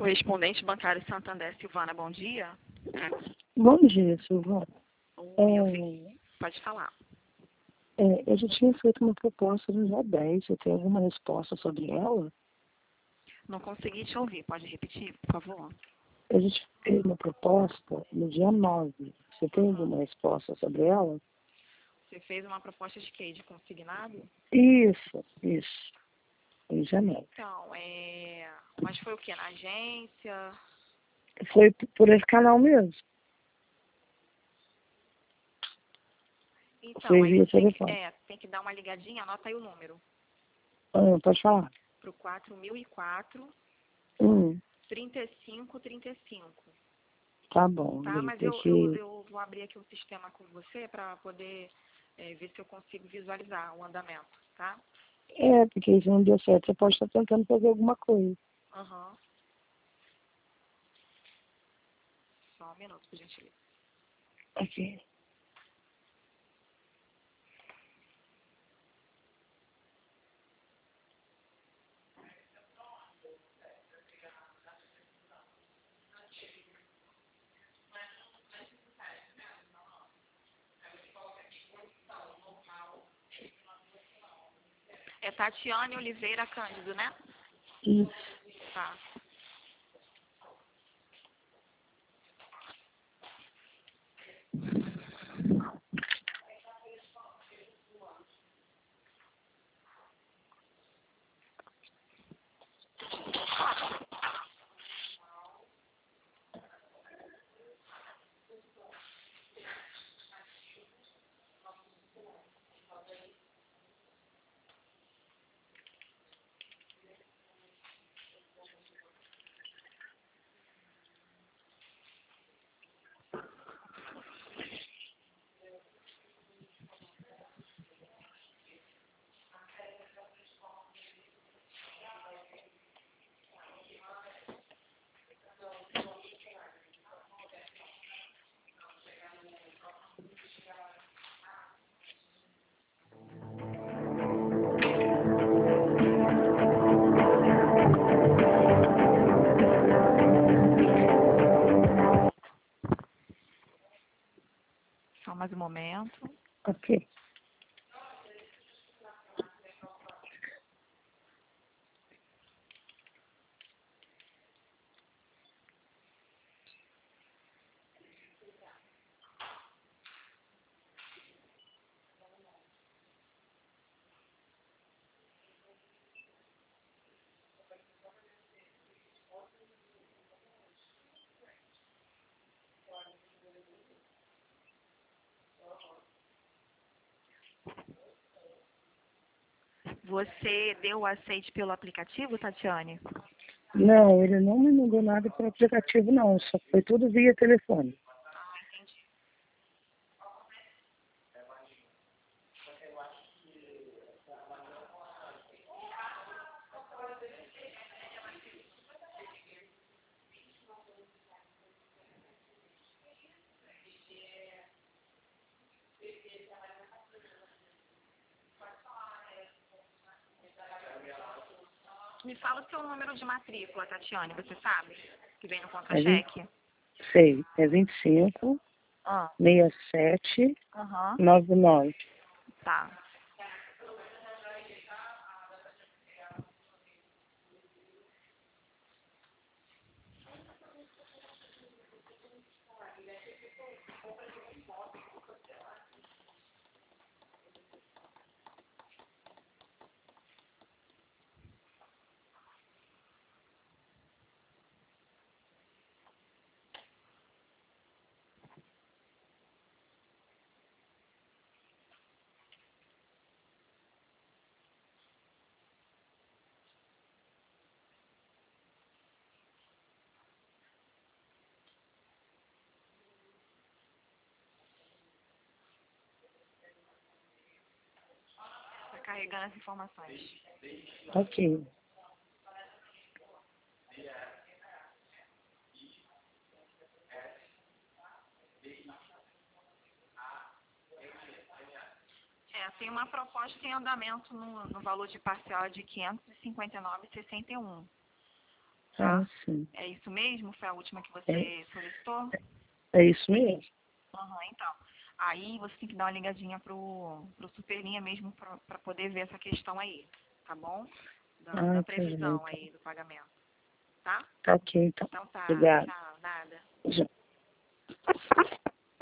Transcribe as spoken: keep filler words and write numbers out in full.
Correspondente bancário Santander, Silvana, bom dia. Bom dia, Silvana. É, pode falar. É, eu já tinha feito uma proposta no dia dez. Você tem alguma resposta sobre ela? Não consegui te ouvir. Pode repetir, por favor? Eu já tinha feito uma proposta no dia nove. Você tem alguma resposta sobre ela? Você fez uma proposta de quê? De consignado? Isso, isso. Em janeiro. Então, é... mas foi o quê? Na agência? Foi p- por esse canal mesmo. Então, Foi aí via você tem que, telefone. é, tem que dar uma ligadinha, anota aí o número. Ah, pode falar? Pro quatro mil e quatro, Hum, trinta e cinco, trinta e cinco. tá bom. Tá? Ele Mas tem eu, eu, que... eu vou abrir aqui o sistema com você para poder é, ver se eu consigo visualizar o andamento, tá? É, porque se não deu certo, você pode estar tentando fazer alguma coisa. Aham. Só um minuto, por gentileza. Ok. É Tatiane Oliveira Cândido, né? Isso. Tá. Só mais um momento. Ok. Você deu o aceite pelo aplicativo, Tatiane? Não, ele não me mandou nada por aplicativo, não. Só foi tudo via telefone. Me fala o seu número de matrícula, Tatiane, você sabe? Que vem no É vinte, contra-cheque? sei, é vinte e cinco, Ah, sessenta e sete, aham. noventa e nove. Tá. Tá carregando as informações. Ok. É, tem uma proposta em andamento no, no valor de parcial de quinhentos e cinquenta e nove reais e sessenta e um centavos. Tá? Ah, sim. É isso mesmo? Foi a última que você É, solicitou? é isso mesmo. Aham, então. Aí você tem que dar uma ligadinha pro, pro Superlinha mesmo para poder ver essa questão aí, tá bom? Da, Ah, da entendi, previsão então. aí do pagamento, tá? Tá ok, então. Então tá, Obrigado. tchau, nada. Já.